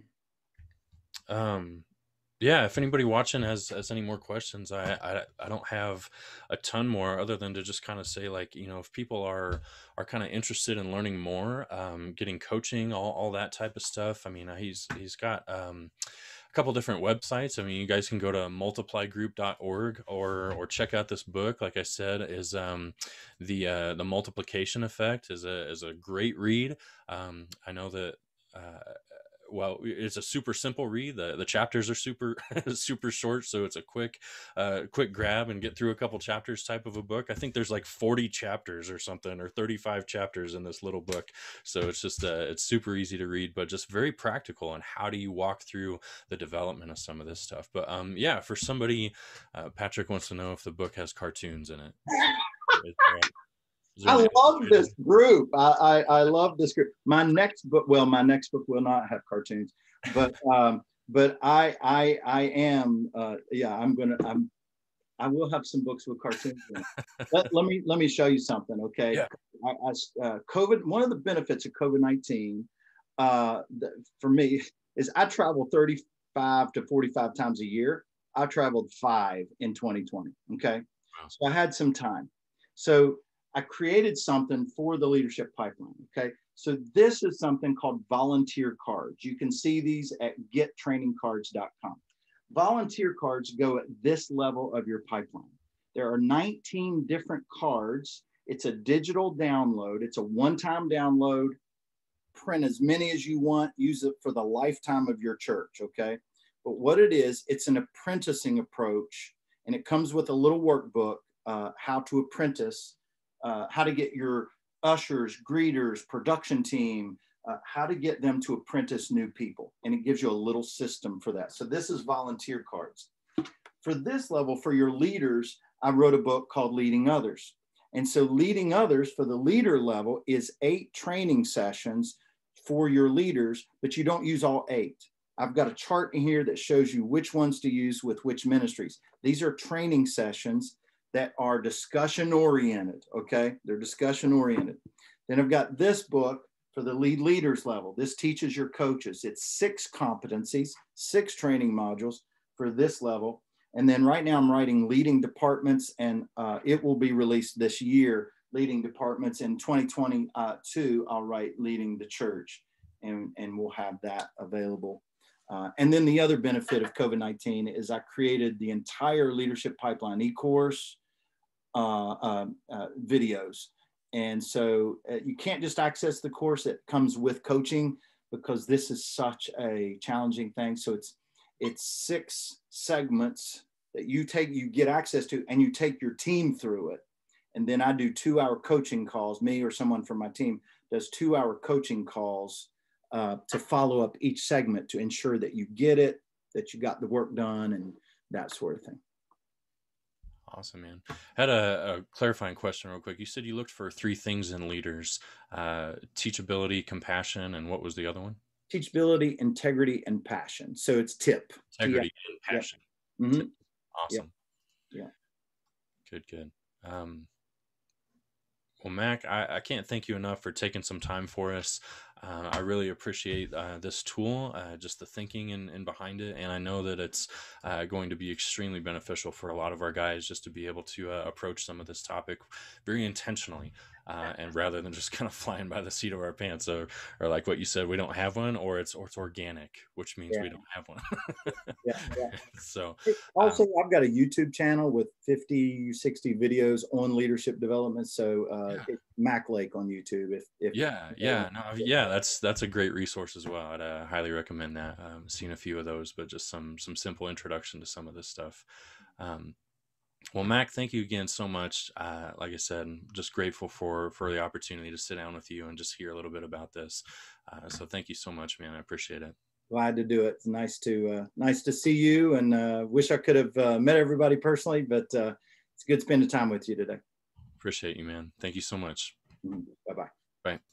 Yeah, if anybody watching has any more questions, I don't have a ton more other than to just kind of say, like, if people are kind of interested in learning more, getting coaching, all that type of stuff. I mean, he's got a couple different websites. I mean, you guys can go to multiplygroup.org or check out this book. Like I said, is the Multiplication Effect is a great read. I know that. Well, it's a super simple read. The chapters are super super short, so it's a quick grab and get through a couple chapters type of a book. I think there's like 40 chapters or something, or 35 chapters in this little book. So it's just it's super easy to read, but just very practical on how do you walk through the development of some of this stuff. But yeah, for somebody, Patrick wants to know if the book has cartoons in it. I love this group. I love this group. My next book will not have cartoons, but I am I will have some books with cartoons in it. Let me show you something, okay? Yeah. COVID. One of the benefits of COVID-19 for me is I travel 35 to 45 times a year. I traveled 5 in 2020. Okay, wow. So I had some time. So I created something for the leadership pipeline. Okay. So this is something called volunteer cards. You can see these at gettrainingcards.com. Volunteer cards go at this level of your pipeline. There are 19 different cards. It's a digital download. It's a one-time download. Print as many as you want. Use it for the lifetime of your church. Okay. But what it is, it's an apprenticing approach, and it comes with a little workbook, how to apprentice. How to get your ushers, greeters, production team, how to get them to apprentice new people. And it gives you a little system for that. So this is volunteer cards. For this level, for your leaders, I wrote a book called Leading Others. And so Leading Others for the leader level is 8 training sessions for your leaders, but you don't use all 8. I've got a chart in here that shows you which ones to use with which ministries. These are training sessions that are discussion oriented, okay? They're discussion oriented. Then I've got this book for the leaders level. This teaches your coaches. It's 6 competencies, 6 training modules for this level. And then right now I'm writing leading departments, and it will be released this year, leading departments. In 2022, I'll write leading the church, and we'll have that available. And then the other benefit of COVID-19 is I created the entire leadership pipeline e-course, videos. And so you can't just access the course. It comes with coaching because this is such a challenging thing. So it's 6 segments that you get access to, and you take your team through it. And then I do 2-hour coaching calls. Me or someone from my team does 2-hour coaching calls to follow up each segment to ensure that you get it, that you got the work done, and that sort of thing. Awesome, man. Had a clarifying question real quick. You said you looked for three things in leaders: teachability, compassion, and what was the other one? Teachability, integrity, and passion. So it's TIP. Integrity and Yep. passion. Mm-hmm. Yep. Awesome. Yeah. Good, good. Well, Mac, I can't thank you enough for taking some time for us. I really appreciate this tool, just the thinking and behind it. And I know that it's going to be extremely beneficial for a lot of our guys just to be able to approach some of this topic very intentionally. And rather than just kind of flying by the seat of our pants, or like what you said, we don't have one, or it's organic, which means we don't have one. Yeah. So also, I've got a YouTube channel with 50, 60 videos on leadership development. So it's Mac Lake on YouTube. That's a great resource as well. I'd highly recommend that. Seen a few of those, but just some simple introduction to some of this stuff. Well, Mac, thank you again so much. Like I said, I'm just grateful for the opportunity to sit down with you and just hear a little bit about this. So thank you so much, man. I appreciate it. Glad to do it. It's nice to see you, and wish I could have met everybody personally, but it's good spending time with you today. Appreciate you, man. Thank you so much. Bye-bye. Bye.